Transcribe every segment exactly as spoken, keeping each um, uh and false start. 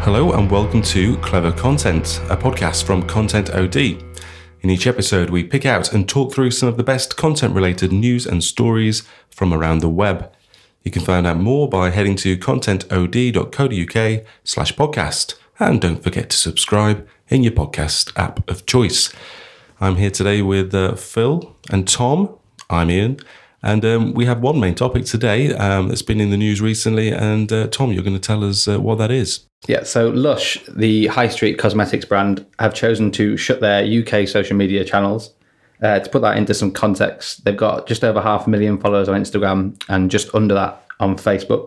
Hello and welcome to Clever Content, a podcast from Content O D. In each episode, we pick out and talk through some of the best content-related news and stories from around the web. You can find out more by heading to contentod.co.uk slash podcast. And don't forget to subscribe in your podcast app of choice. I'm here today with uh, Phil and Tom. I'm Ian. And um, we have one main topic today um, that's been in the news recently. And uh, Tom, you're going to tell us uh, what that is. Yeah, so Lush, the high street cosmetics brand, have chosen to shut their U K social media channels. Uh, to put that into some context, they've got just over half a million followers on Instagram and just under that on Facebook.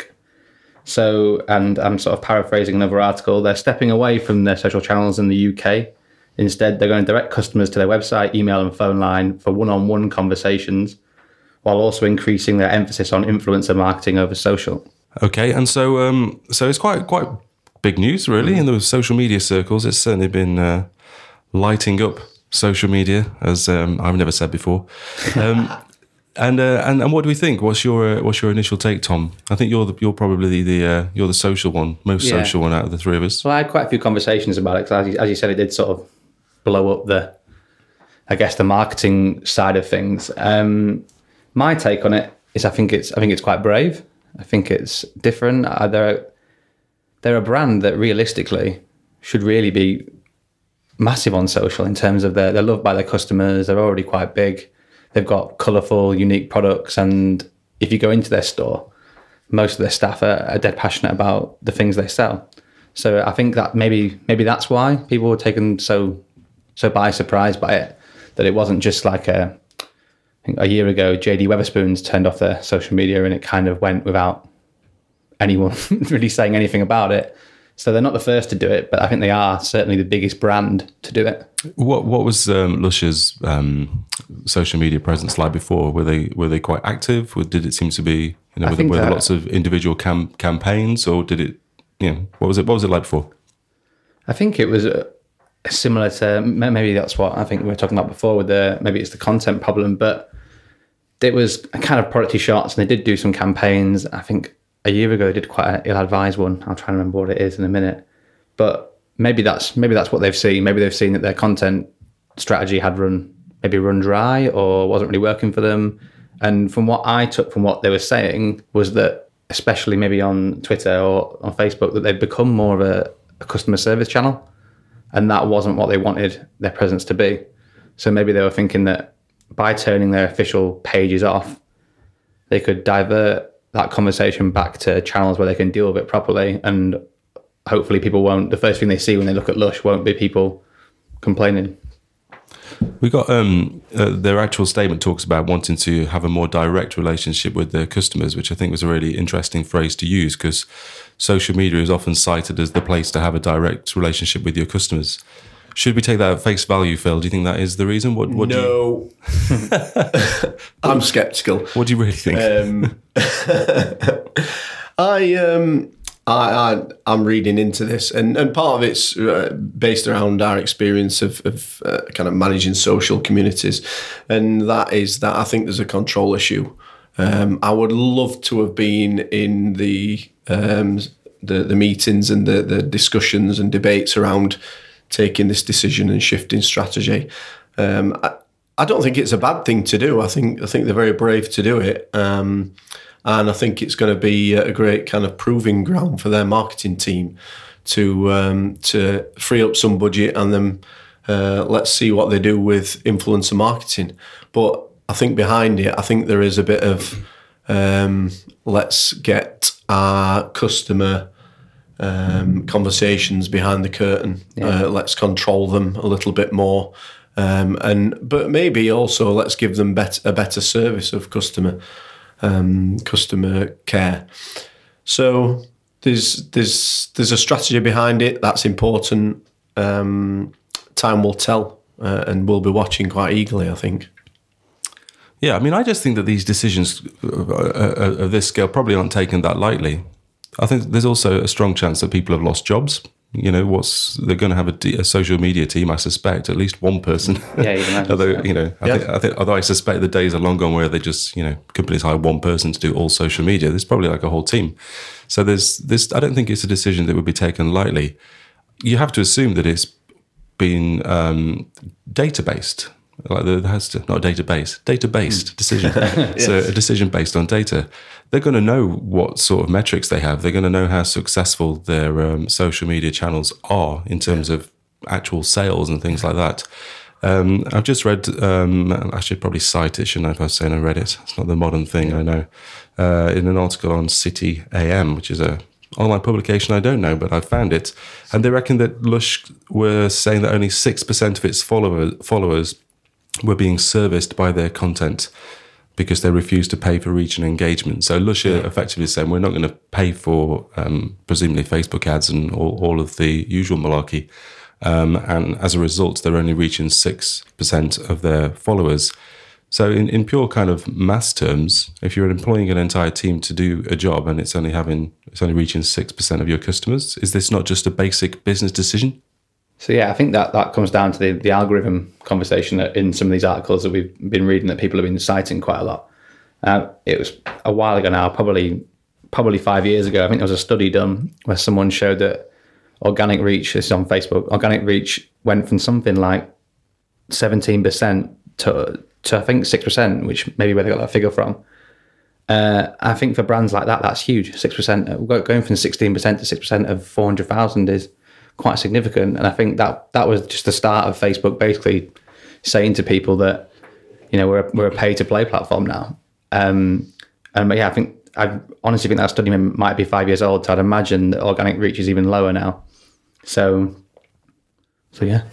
So, and I'm sort of paraphrasing another article, they're stepping away from their social channels in the U K. Instead, they're going to direct customers to their website, email and phone line for one-on-one conversations, while also increasing their emphasis on influencer marketing over social. Okay, and so um, so it's quite quite big news, really, mm. in those social media circles. It's certainly been uh, lighting up social media, as um, I've never said before. Um, and, uh, and and what do we think? What's your uh, what's your initial take, Tom? I think you're the, you're probably the, the uh, you're the social one, most yeah. social one out of the three of us. Well, I had quite a few conversations about it because, as you, as you said, it did sort of blow up the, I guess, the marketing side of things. Um, My take on it is I think it's I think it's quite brave. I think it's different. Uh, they're, they're a brand that realistically should really be massive on social in terms of their, they're loved by their customers. They're already quite big. They've got colourful, unique products. And if you go into their store, most of their staff are, are dead passionate about the things they sell. So I think that maybe maybe that's why people were taken so so by surprise by it, that it wasn't just like a a year ago, J D Wetherspoons turned off their social media and it kind of went without anyone really saying anything about it. So they're not the first to do it, but I think they are certainly the biggest brand to do it. What what was um, Lush's um, social media presence like before? Were they were they quite active? Or did it seem to be, you know, were there, were there lots of individual cam- campaigns, or did it, you know, what was it? What was it like before? I think it was uh, similar to, maybe that's what I think we were talking about before with the, maybe it's the content problem, but it was a kind of producty shots, and they did do some campaigns. I think a year ago they did quite an ill-advised one. I'll try and remember what it is in a minute. But maybe that's maybe that's what they've seen. Maybe they've seen that their content strategy had run maybe run dry or wasn't really working for them. And from what I took from what they were saying was that, especially maybe on Twitter or on Facebook, that they've become more of a, a customer service channel, and that wasn't what they wanted their presence to be. So maybe they were thinking that by turning their official pages off, they could divert that conversation back to channels where they can deal with it properly, and hopefully people won't, the first thing they see when they look at Lush won't be people complaining. We got um, uh, their actual statement talks about wanting to have a more direct relationship with their customers, which I think was a really interesting phrase to use, because social media is often cited as the place to have a direct relationship with your customers. Should we take that at face value, Phil? Do you think that is the reason? What, what no. Do you... I'm sceptical. What do you really think? Um, I, um, I, I, I'm reading into this, and, and part of it's uh, based around our experience of, of uh, kind of managing social communities, and that is that I think there's a control issue. Um, I would love to have been in the um, the, the meetings and the, the discussions and debates around taking this decision and shifting strategy. Um, I, I don't think it's a bad thing to do. I think I think they're very brave to do it. Um, and I think it's going to be a great kind of proving ground for their marketing team to um, to free up some budget, and then uh, let's see what they do with influencer marketing. But I think behind it, I think there is a bit of um, let's get our customer Um, conversations behind the curtain. Yeah. Uh, let's control them a little bit more, um, and but maybe also let's give them bet- a better service of customer um, customer care. So there's there's there's a strategy behind it that's important. Um, time will tell, uh, and we'll be watching quite eagerly, I think. Yeah, I mean, I just think that these decisions of this scale probably aren't taken that lightly. I think there's also a strong chance that people have lost jobs. You know, what's they're going to have a, d- a social media team, I suspect, at least one person. Yeah, you can imagine. although, so. you know, I, Yeah. think, I think, although I suspect the days are long gone where they just, you know, companies hire one person to do all social media. There's probably like a whole team. So there's this. I don't think it's a decision that would be taken lightly. You have to assume that it's been um, data based. Like there has to not database, data based decision. So a decision based on data. They're going to know what sort of metrics they have. They're going to know how successful their um, social media channels are in terms of actual sales and things like that. Um, I've just read, um, I should probably cite it, shouldn't I, if I was saying I read it. It's not the modern thing, I know. Uh, in an article on City A M, which is a online publication I don't know, but I found it. And they reckon that Lush were saying that only six percent of its follower, followers were being serviced by their content because they refused to pay for reach and engagement. So Lush are effectively saying we're not going to pay for um, presumably Facebook ads and all, all of the usual malarkey. Um, and as a result, they're only reaching six percent of their followers. So in, in pure kind of mass terms, if you're employing an entire team to do a job and it's only having it's only reaching six percent of your customers, is this not just a basic business decision? So yeah, I think that, that comes down to the, the algorithm conversation that in some of these articles that we've been reading that people have been citing quite a lot. Uh, it was a while ago now, probably probably five years ago. I think there was a study done where someone showed that organic reach, this is on Facebook, organic reach went from something like seventeen percent to, to I think six percent, which maybe where they got that figure from. Uh, I think for brands like that, that's huge. six percent, going from sixteen percent to six percent of four hundred thousand is quite significant. And I think that that was just the start of Facebook basically saying to people that, you know, we're, we're a pay to play platform now. Um, and yeah, I think, I honestly think that study might be five years old. So I'd imagine that organic reach is even lower now. So, so yeah.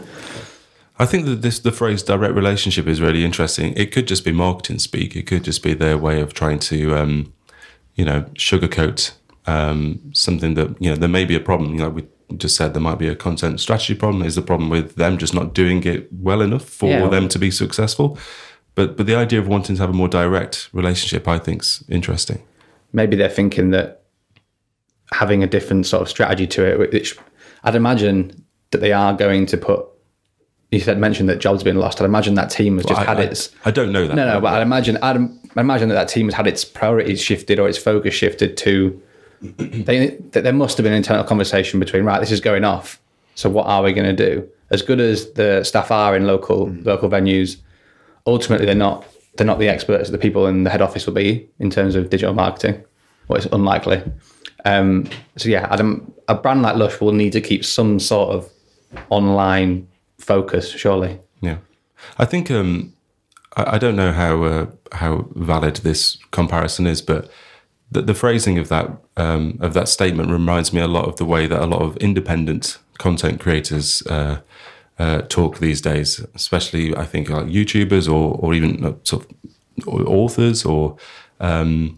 I think that this the phrase direct relationship is really interesting. It could just be marketing speak. It could just be their way of trying to, um, you know, sugarcoat um, something that, you know, there may be a problem. You know, we just said there might be a content strategy problem. Is the problem with them just not doing it well enough for Yeah. them to be successful? But but the idea of wanting to have a more direct relationship, I think, is interesting. Maybe they're thinking that having a different sort of strategy to it, which I'd imagine that they are going to put. You said mentioned that jobs have been lost. I'd imagine that team has just Well, I, had I, its. I don't know that. No, no, but I'd imagine I'd imagine that that team has had its priorities shifted or its focus shifted to. They, that there must have been an internal conversation between, right, this is going off. So what are we going to do? As good as the staff are in local mm. local venues, ultimately they're not they're not the experts that the people in the head office will be in terms of digital marketing. Well, it's unlikely. Um, so yeah, Adam, a brand like Lush will need to keep some sort of online focus, surely. Yeah, I think um, I, I don't know how uh, how valid this comparison is, but the, the phrasing of that um, of that statement reminds me a lot of the way that a lot of independent content creators uh, uh, talk these days, especially I think like YouTubers or or even uh, sort of authors or. Um,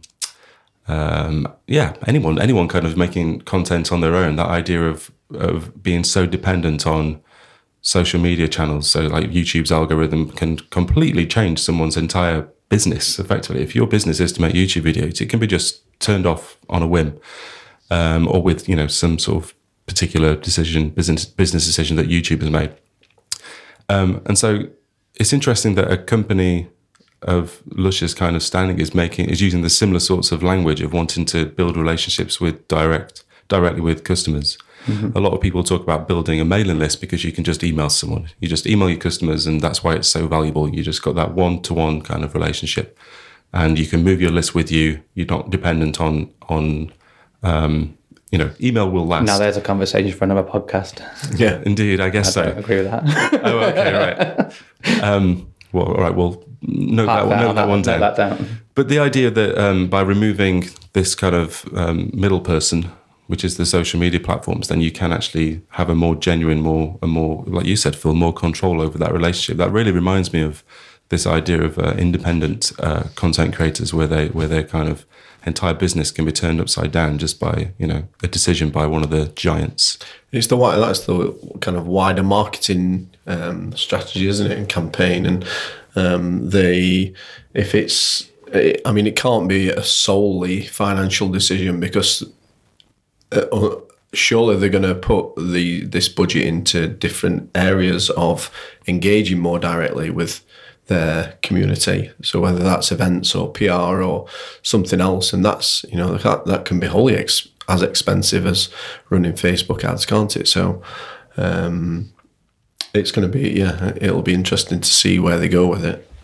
um, yeah, anyone, anyone kind of making content on their own. That idea of of being so dependent on social media channels, so like YouTube's algorithm can completely change someone's entire business. Effectively, if your business is to make YouTube videos, it can be just turned off on a whim, um, or with you know some sort of particular decision, business business decision that YouTube has made. Um, and so it's interesting that a company of Lush's kind of standing is making is using the similar sorts of language of wanting to build relationships with direct directly with customers. Mm-hmm. A lot of people talk about building a mailing list because you can just email someone. You just email your customers, and that's why it's so valuable. You just got that one-to-one kind of relationship, and you can move your list with you. You're not dependent on on um, you know, email will last. Now there's a conversation for another podcast. Yeah, indeed. I guess I so. don't agree with that. Oh, okay, right. Um, well, all right. Well, note that, that, note that one down. Note that down. But the idea that um, by removing this kind of um, middle person, which is the social media platforms, then you can actually have a more genuine, more, a more, like you said, Phil, more control over that relationship. That really reminds me of this idea of uh, independent uh, content creators, where they, where their kind of entire business can be turned upside down just by, you know, a decision by one of the giants. It's the that's the kind of wider marketing um, strategy, isn't it, and campaign, and um, they, if it's, I mean, it can't be a solely financial decision because. Uh, surely they're going to put the this budget into different areas of engaging more directly with their community. So whether that's events or P R or something else, and that's, you know, that, that can be wholly ex- as expensive as running Facebook ads, can't it? So um, it's going to be, yeah, it'll be interesting to see where they go with it.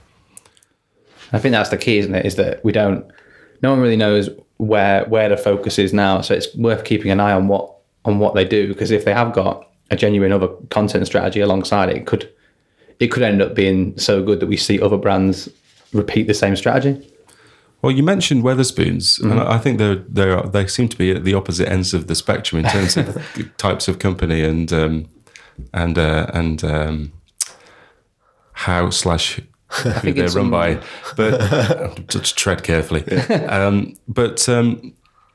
I think that's the key, isn't it? Is that we don't, no one really knows where where the focus is now. So it's worth keeping an eye on what on what they do, because if they have got a genuine other content strategy alongside it, it could it could end up being so good that we see other brands repeat the same strategy. Well, you mentioned Wetherspoons, mm-hmm. and I think they're they are they seem to be at the opposite ends of the spectrum in terms of types of company and um, and uh, and um, how slash who they're run by, but just tread carefully. Yeah. Um, but um,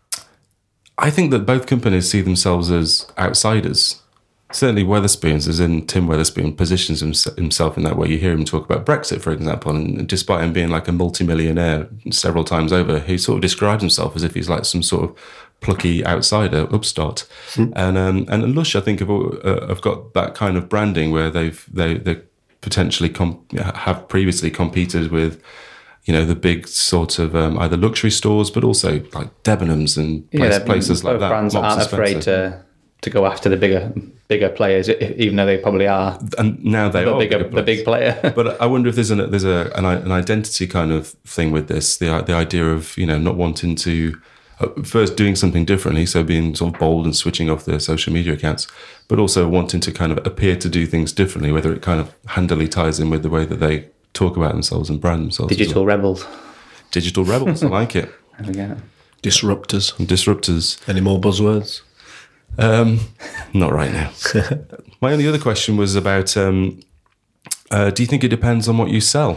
I think that both companies see themselves as outsiders. Certainly Wetherspoons, as in Tim Wetherspoon, positions himself in that way. You hear him talk about Brexit, for example, and despite him being like a multimillionaire several times over, he sort of describes himself as if he's like some sort of plucky outsider, upstart. Mm. And um, and Lush, I think, have, uh, have got that kind of branding where they've they they potentially com- have previously competed with, you know, the big sort of um, either luxury stores, but also like Debenhams and place, yeah, places like that. Brands aren't afraid to to go after the bigger bigger players, even though they probably are. And now they the are bigger, the big player. But I wonder if there's an there's a an, an identity kind of thing with this. The the idea of, you know, not wanting to uh, first doing something differently, so being sort of bold and switching off their social media accounts, but also wanting to kind of appear to do things differently. Whether it kind of handily ties in with the way that they talk about themselves and brand themselves. Digital well. rebels. Digital rebels. I like it. There we go. Disruptors. Disruptors. Any more buzzwords? Um, not right now. My only other question was about, um, uh, do you think it depends on what you sell?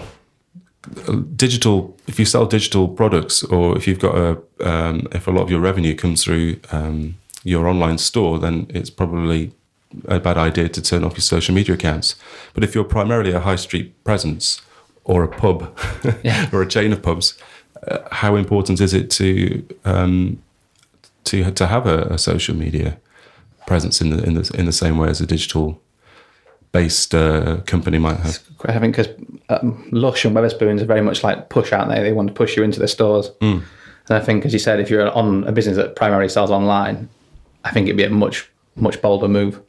Digital, if you sell digital products, or if you've got a, um, if a lot of your revenue comes through um, your online store, then it's probably a bad idea to turn off your social media accounts. But if you're primarily a high street presence or a pub yeah. or a chain of pubs, uh, how important is it to um, to to have a, a social media presence in the in the in the same way as a digital based uh, company might have? I think because um, Lush and Wetherspoons are very much like push, aren't they? They want to push you into the stores. Mm. And I think, as you said, if you're on a business that primarily sells online, I think it'd be a much much bolder move.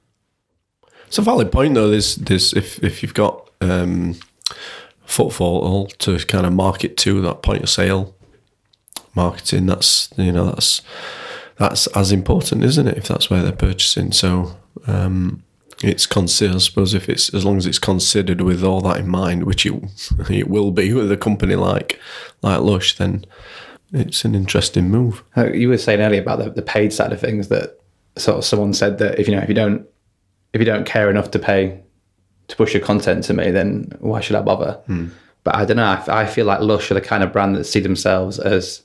It's a valid point, though. There's this if if you've got um, footfall to kind of market to, that point of sale marketing, that's you know that's that's as important, isn't it? If that's where they're purchasing, so um, it's considered. I suppose if it's as long as it's considered with all that in mind, which it it will be with a company like like Lush, then it's an interesting move. You were saying earlier about the, the paid side of things, that sort of someone said that if you know if you don't if you don't care enough to pay to push your content to me, then why should I bother? Hmm. But I don't know. I, I feel like Lush are the kind of brand that see themselves as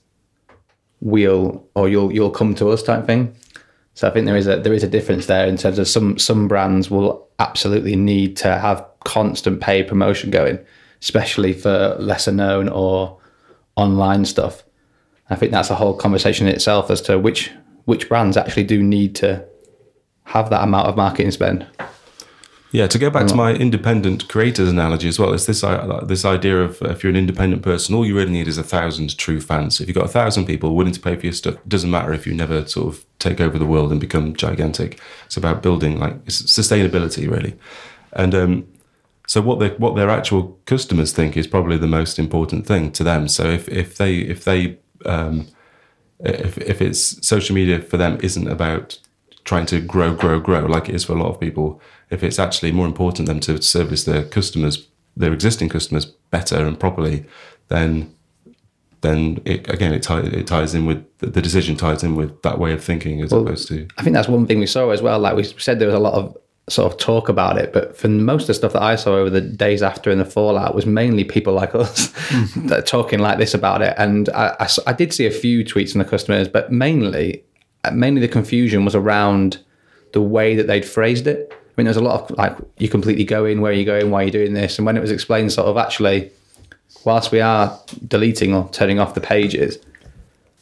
we'll or you'll you'll come to us type thing. So I think there is a there is a difference there in terms of some some brands will absolutely need to have constant paid promotion going, especially for lesser known or online stuff. I think that's a whole conversation in itself as to which which brands actually do need to have that amount of marketing spend. Yeah, to go back to my independent creators analogy as well, it's this uh, this idea of uh, if you're an independent person, all you really need is a thousand true fans. If you've got a thousand people willing to pay for your stuff, it doesn't matter if you never sort of take over the world and become gigantic. It's about building like it's sustainability, really. And um, so what they what their actual customers think is probably the most important thing to them. So if if they if they um, if if it's social media for them isn't about trying to grow, grow, grow, like it is for a lot of people. If it's actually more important than to service their customers, their existing customers, better and properly, then then it, again it, tie, it ties in with the decision ties in with that way of thinking as well, opposed to. I think that's one thing we saw as well. Like we said, there was a lot of sort of talk about it, but for most of the stuff that I saw over the days after and the fallout was mainly people like us that are talking like this about it. And I, I, I did see a few tweets from the customers, but mainly. Mainly the confusion was around the way that they'd phrased it. I mean, there's a lot of like, you completely go in, where are you going, why are you doing this? And when it was explained sort of actually, whilst we are deleting or turning off the pages,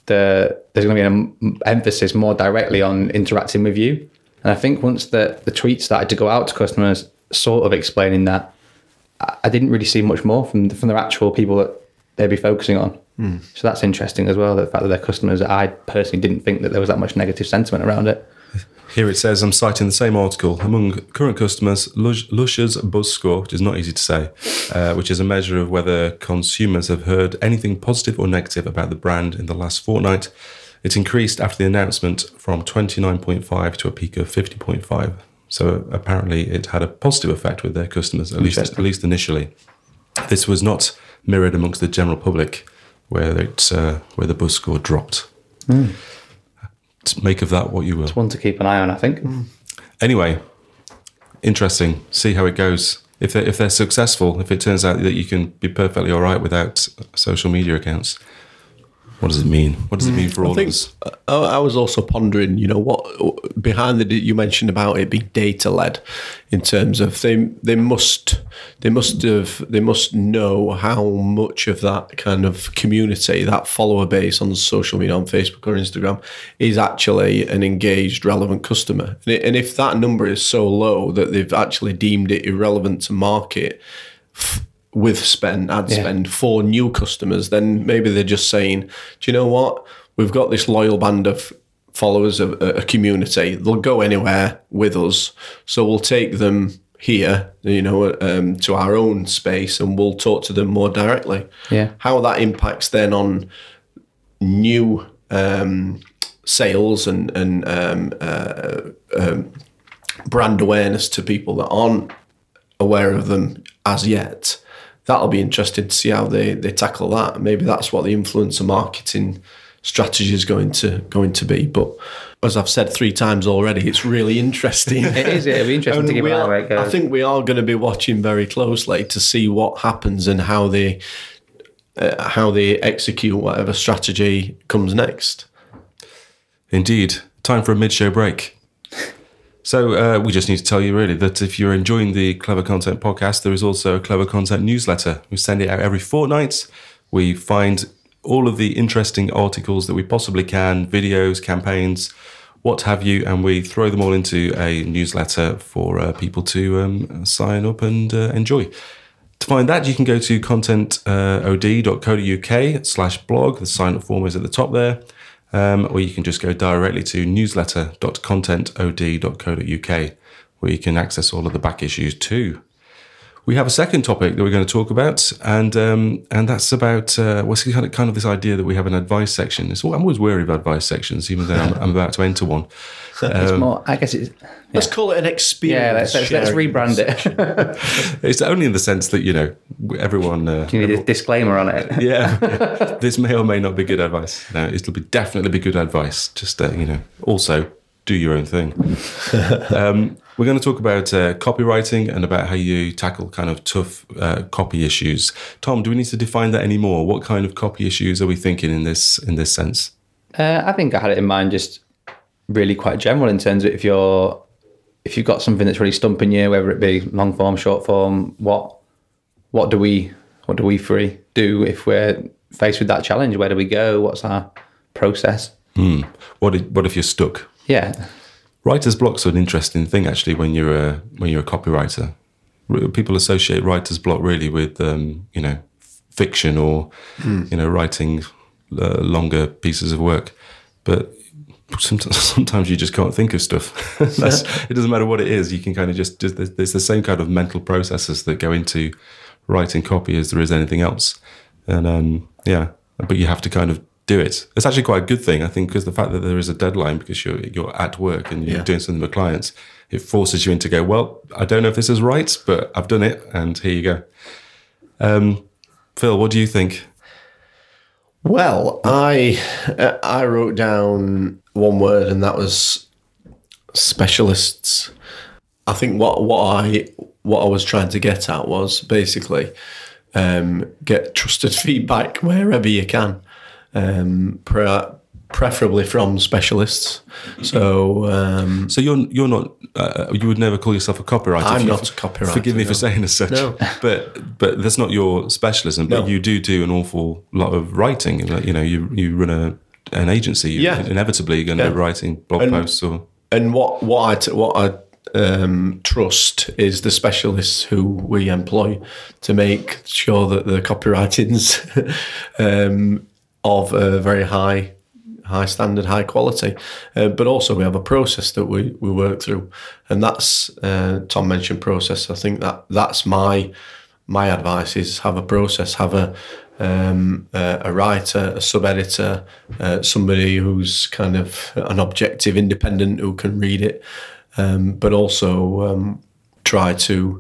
the there's going to be an emphasis more directly on interacting with you. And I think once the, the tweets started to go out to customers sort of explaining that, I, I didn't really see much more from the, from the actual people that they'd be focusing on. Mm. So that's interesting as well, the fact that their customers, I personally didn't think that there was that much negative sentiment around it. Here it says, I'm citing the same article, among current customers, Lush, Lush's Buzz Score, which is not easy to say, uh, which is a measure of whether consumers have heard anything positive or negative about the brand in the last fortnight. It increased after the announcement from twenty-nine point five to a peak of fifty point five. So apparently it had a positive effect with their customers, at least at least initially. This was not mirrored amongst the general public, where it's uh, where the Buzz Score dropped. Mm. Make of that what you will. It's one to keep an eye on, I think. Mm. Anyway, interesting. See how it goes. If they're, if they're successful, if it turns out that you can be perfectly all right without social media accounts, what does it mean? What does it mean for I all think, of us? I was also pondering, you know, what behind the you mentioned about it being data led, in terms of they they must they must have they must know how much of that kind of community, that follower base on social media, on Facebook or Instagram, is actually an engaged, relevant customer. And if that number is so low that they've actually deemed it irrelevant to market with spend, ad yeah. spend for new customers, then maybe they're just saying, do you know what? We've got this loyal band of followers, of a community. They'll go anywhere with us. So we'll take them here, you know, um, to our own space, and we'll talk to them more directly. Yeah. How that impacts then on new um, sales and, and um, uh, um, brand awareness to people that aren't aware of them as yet. That'll be interesting to see how they, they tackle that. Maybe that's what the influencer marketing strategy is going to going to be. But as I've said three times already, it's really interesting. It is. It'll be interesting to give an eye where it goes. I think we are going to be watching very closely to see what happens and how they uh, how they execute whatever strategy comes next. Indeed. Time for a mid-show break. So uh, we just need to tell you really that if you're enjoying the Clever Content podcast, there is also a Clever Content newsletter. We send it out every fortnight. We find all of the interesting articles that we possibly can, videos, campaigns, what have you, and we throw them all into a newsletter for uh, people to um, sign up and uh, enjoy. To find that, you can go to contentod.co.uk slash blog. The sign-up form is at the top there. Um, or you can just go directly to newsletter dot contentod dot co dot uk, where you can access all of the back issues too. We have a second topic that we're going to talk about, and um, and that's about uh, what's kind of kind of this idea that we have an advice section. It's, I'm always wary about advice sections, even though I'm, I'm about to enter one. It's um, more, I guess it's... Yeah. Let's call it an experience. Yeah, let's, let's, let's rebrand it. It's only in the sense that, you know, everyone... Uh, Do you need everyone, a disclaimer on it? Yeah. This may or may not be good advice. No, it'll be definitely be good advice. Just, uh, you know, also do your own thing. um, we're going to talk about uh, copywriting and about how you tackle kind of tough uh, copy issues. Tom, do we need to define that anymore? What kind of copy issues are we thinking in this in this sense? Uh, I think I had it in mind just really quite general in terms of if you're if you've got something that's really stumping you, whether it be long form, short form, what what do we what do we three do if we're faced with that challenge? Where do we go? What's our process? Hmm. What if, what if you're stuck? Yeah. Writer's block's an interesting thing actually when you're a when you're a copywriter. People associate writer's block really with um, you know fiction or mm. you know writing uh, longer pieces of work, but sometimes, sometimes you just can't think of stuff. That's, it doesn't matter what it is. You can kind of just, just there's the same kind of mental processes that go into writing copy as there is anything else, and um, yeah, but you have to kind of do it. It's actually quite a good thing, I think, because the fact that there is a deadline because you're you're at work and you're yeah. doing something with clients, it forces you in to go, well, I don't know if this is right, but I've done it, and here you go. Um, Phil, what do you think? Well, I uh, I wrote down one word, and that was specialists. I think what what I what I was trying to get at was basically um, get trusted feedback wherever you can. Um, pre- preferably from specialists. So, um, so you're you're not uh, you would never call yourself a copywriter. I'm not a copywriter. Forgive me no. for saying as such. No. but but that's not your specialism. But no. you do do an awful lot of writing. You know, you you run a an agency. You're Yeah. inevitably going to Yeah. be writing blog And- posts or. And what what I t- what I um, trust is the specialists who we employ to make sure that the copywriting's um, of a very high high standard, high quality. Uh, but also we have a process that we, we work through, and that's uh, Tom mentioned process. I think that that's my my advice is have a process, have a um, uh, a writer, a sub-editor, uh, somebody who's kind of an objective, independent, who can read it, um, but also um, try to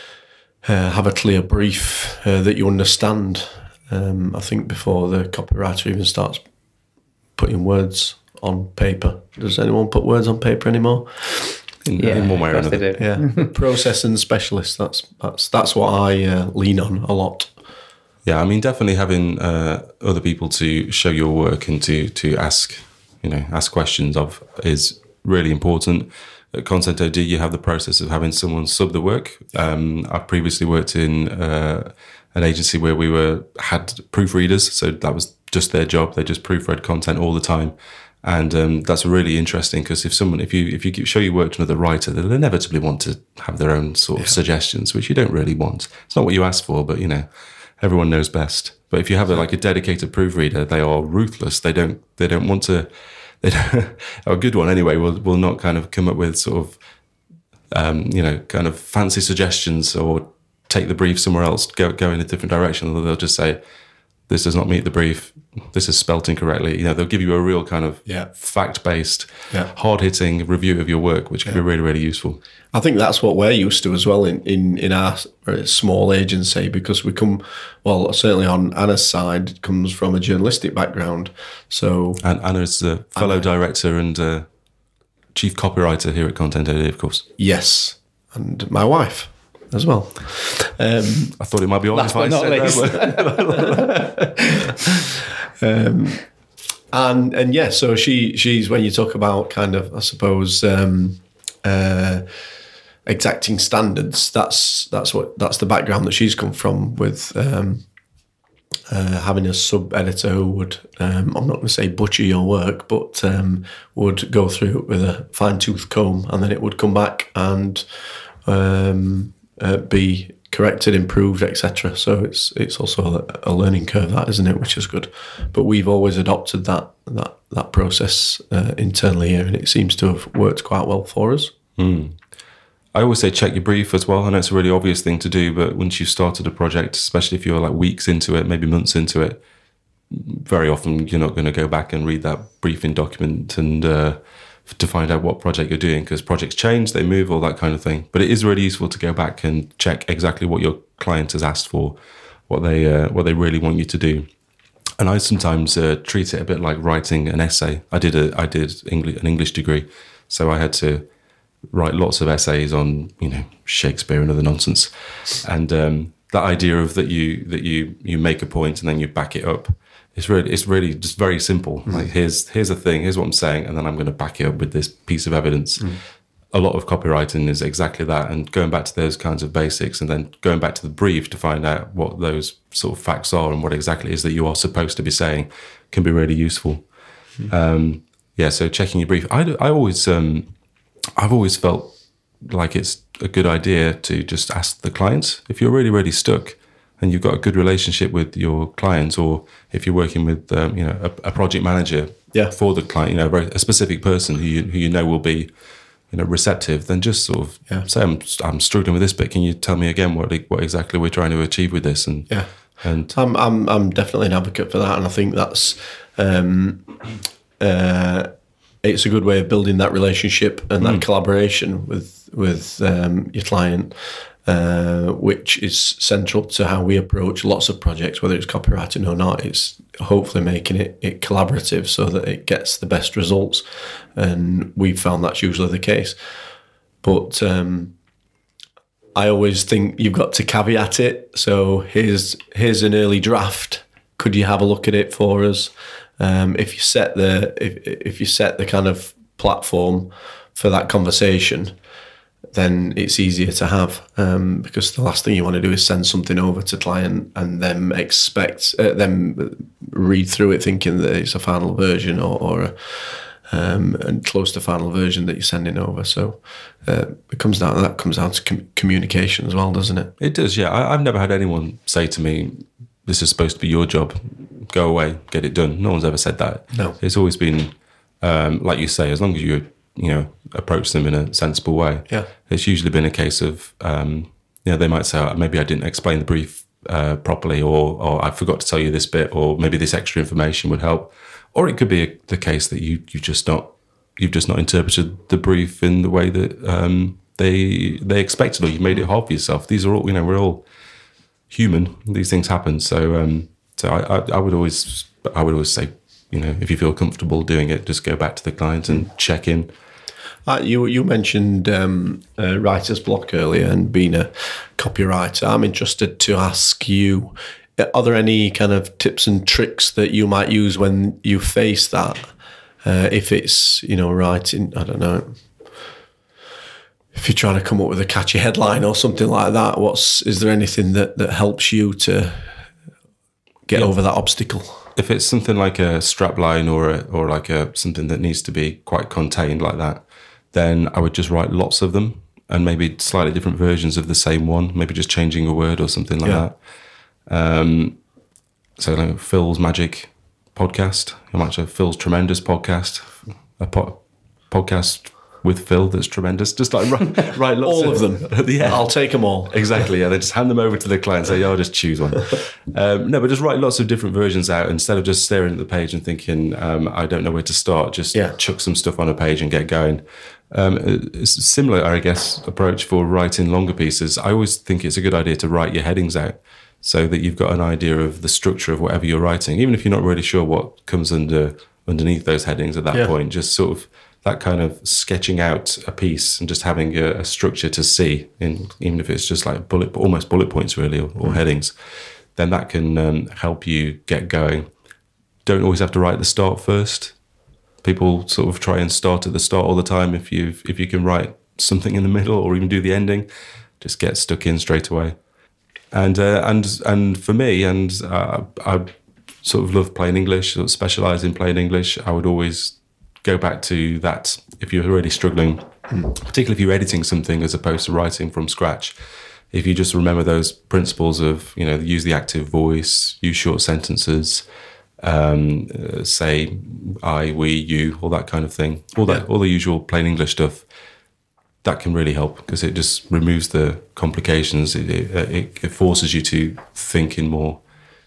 uh, have a clear brief uh, that you understand. Um, I think before the copywriter even starts putting words on paper. Does anyone put words on paper anymore? In, Yeah, in one way or of course they another. do. Yeah, process and specialist. That's that's that's what I uh, lean on a lot. Yeah, I mean, definitely having uh, other people to show your work and to to ask, you know, ask questions of is really important. At Content O D, you have the process of having someone sub the work. Um, I've previously worked in uh, an agency where we were had proofreaders, so that was just their job. They just proofread content all the time, and um, that's really interesting because if someone, if you if you give- show your work to another writer, they'll inevitably want to have their own sort of suggestions, which you don't really want. It's not what you ask for, but you know. Everyone knows best. But if you have a, like a dedicated proofreader, they are ruthless. They don't. They don't want to. They don't, a good one anyway will will not kind of come up with sort of, um, you know, kind of fancy suggestions or take the brief somewhere else, go go in a different direction. They'll just say, "This does not meet the brief. This is spelt incorrectly." You know, they'll give you a real kind of Yeah. fact based, Yeah. hard hitting review of your work, which can be really really useful. I think that's what we're used to as well in, in, in our small agency, because we come, well, certainly on Anna's side, it comes from a journalistic background. So, And Anna is the fellow director and uh, chief copywriter here at Content O D, of course. yes, and my wife as well. Um, I thought it might be odd Last if I but not said least. that. um, and and yeah, so she she's when you talk about kind of, I suppose, um, uh, exacting standards. That's that's what that's the background that she's come from with. Um, uh, having a sub editor who would, um, I'm not going to say butcher your work, but um, would go through it with a fine tooth comb, and then it would come back and um, uh, be corrected, improved, et cetera. So it's it's also a learning curve, that, isn't it? Which is good. But we've always adopted that that that process uh, internally here, and it seems to have worked quite well for us. I always say check your brief as well. I know it's a really obvious thing to do, but once you've started a project, especially if you're like weeks into it, maybe months into it, very often you're not going to go back and read that briefing document and uh, to find out what project you're doing, because projects change, they move, all that kind of thing. But it is really useful to go back and check exactly what your client has asked for, what they uh, what they really want you to do. And I sometimes uh, treat it a bit like writing an essay. I did a I did English, an English degree, so I had to write lots of essays on, you know, Shakespeare and other nonsense. And um, that idea of that you that you you make a point and then you back it up, it's really it's really just very simple. Mm. Like here's here's a thing, here's what I'm saying, and then I'm going to back it up with this piece of evidence. Mm. A lot of copywriting is exactly that, and going back to those kinds of basics and then going back to the brief to find out what those sort of facts are and what exactly it is that you are supposed to be saying can be really useful. Mm. Um, yeah, so checking your brief. I, I always... Um, I've always felt like it's a good idea to just ask the clients if you're really, really stuck and you've got a good relationship with your clients, or if you're working with, um, you know, a, a project manager yeah. for the client, you know, a, very, a specific person who you, who you know will be, you know, receptive. Then just sort of yeah. say, I'm, I'm struggling with this bit. Can you tell me again what what exactly we're trying to achieve with this? And yeah, and I'm I'm I'm definitely an advocate for that, and I think that's. Um, uh, It's a good way of building that relationship and that mm. collaboration with with um, your client, uh, which is central to how we approach lots of projects, whether it's copywriting or not. It's hopefully making it, it collaborative so that it gets the best results, and we've found that's usually the case. But um, I always think you've got to caveat it. So here's here's an early draft. Could you have a look at it for us? Um, if you set the if if you set the kind of platform for that conversation, then it's easier to have, um, because the last thing you want to do is send something over to client and them expect uh, them read through it thinking that it's a final version or, or a um, and close to final version that you're sending over. So uh, it comes down that comes down to com- communication as well, doesn't it? It does, yeah. I, I've never had anyone say to me, "This is supposed to be your job. Go away, get it done." No one's ever said that. No, it's always been um, like you say. As long as you you know approach them in a sensible way. Yeah, it's usually been a case of um, you know they might say, oh, maybe I didn't explain the brief uh, properly, or or I forgot to tell you this bit, or maybe this extra information would help. Or it could be a, the case that you you just not you've just not interpreted the brief in the way that um, they they expected, or you made it hard for yourself. These are all you know we're all human. These things happen. So um, so I, I I would always I would always say, you know, if you feel comfortable doing it, just go back to the client and check in. Uh, you you mentioned um, uh, writer's block earlier and being a copywriter. I'm interested to ask you, are there any kind of tips and tricks that you might use when you face that? Uh, if it's, you know, writing, I don't know, if you're trying to come up with a catchy headline or something like that, what's is there anything that, that helps you to get yeah. over that obstacle? If it's something like a strapline or a, or like a something that needs to be quite contained like that, then I would just write lots of them and maybe slightly different versions of the same one, maybe just changing a word or something like yeah. that. Um, so like Phil's Magic podcast, I might have Phil's Tremendous podcast, a po- podcast with Phil that's tremendous. Just like write, write lots all of, of them. Yeah, I'll take them all. Exactly. Yeah, they just hand them over to the client and say, "Yeah, I'll just choose one." Um, no, but just write lots of different versions out instead of just staring at the page and thinking, um, "I don't know where to start." Just yeah. chuck some stuff on a page and get going. Um, it's a similar, I guess, approach for writing longer pieces. I always think it's a good idea to write your headings out, so that you've got an idea of the structure of whatever you're writing, even if you're not really sure what comes under underneath those headings at that yeah. point. Just sort of that kind of sketching out a piece and just having a, a structure to see, in, even if it's just like bullet, almost bullet points really, or, or mm. headings, then that can um, help you get going. Don't always have to write the start first. People sort of try and start at the start all the time. If you if you can write something in the middle or even do the ending, just get stuck in straight away. And uh, and and for me, and uh, I sort of love plain English, sort of specialise in plain English. I would always go back to that if you're already struggling, mm. particularly if you're editing something as opposed to writing from scratch. If you just remember those principles of, you know, use the active voice, use short sentences, um, uh, say I, we, you, all that kind of thing, all that, yeah. all the usual plain English stuff. That can really help because it just removes the complications. It, it, it forces you to think in more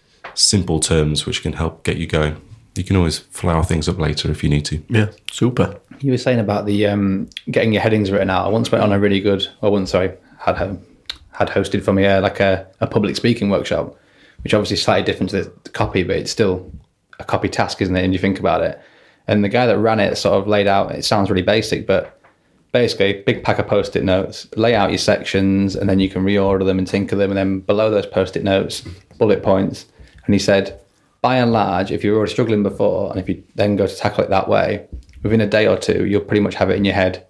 simple terms, which can help get you going. You can always flower things up later if you need to. Yeah, super. You were saying about the um, getting your headings written out. I once went on a really good, I once, sorry, had had hosted for me uh, like a, a public speaking workshop, which obviously is slightly different to the copy, but it's still a copy task, isn't it? And you think about it. And the guy that ran it sort of laid out, it sounds really basic, but basically, big pack of post-it notes, lay out your sections, and then you can reorder them and tinker them. And then below those post-it notes, bullet points. And he said, by and large, if you're already struggling before, and if you then go to tackle it that way, within a day or two, you'll pretty much have it in your head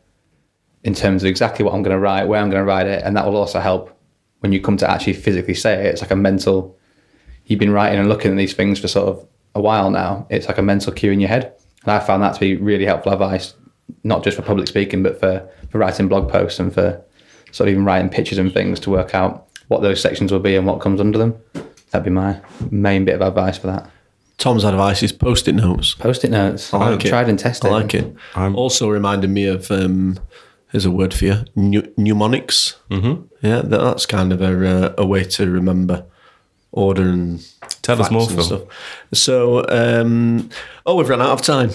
in terms of exactly what I'm going to write, where I'm going to write it. And that will also help when you come to actually physically say it. It's like a mental, you've been writing and looking at these things for sort of a while now. It's like a mental cue in your head. And I found that to be really helpful advice, not just for public speaking, but for, for writing blog posts and for sort of even writing pictures and things to work out what those sections will be and what comes under them. That'd be my main bit of advice for that. Tom's advice is post-it notes. Post-it notes. I like I've it. tried and tested. I like it. I'm also reminded me of, um, here's a word for you, Mne- mnemonics. Mm-hmm. Yeah, that, that's kind of a, a way to remember order and tell us more, Phil. Stuff. So, um, oh, we've run out of time.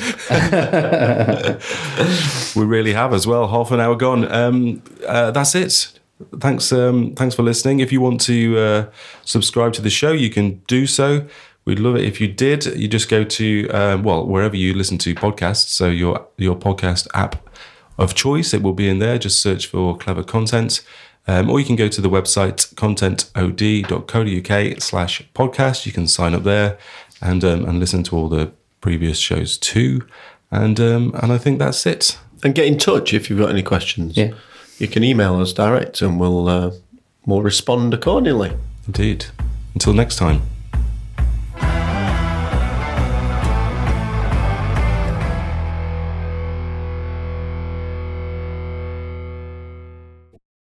We really have as well. Half an hour gone. Um, uh, that's it. Thanks, um, thanks for listening. If you want to uh, subscribe to the show, you can do so. We'd love it if you did. You just go to um, well, wherever you listen to podcasts. So your your podcast app of choice, it will be in there. Just search for Clever Content. Um, or you can go to the website content o d dot co dot u k slash podcast. You can sign up there and um, and listen to all the previous shows too. And um, and I think that's it. And get in touch if you've got any questions. Yeah. You can email us direct and we'll uh, we'll respond accordingly. Indeed. Until next time.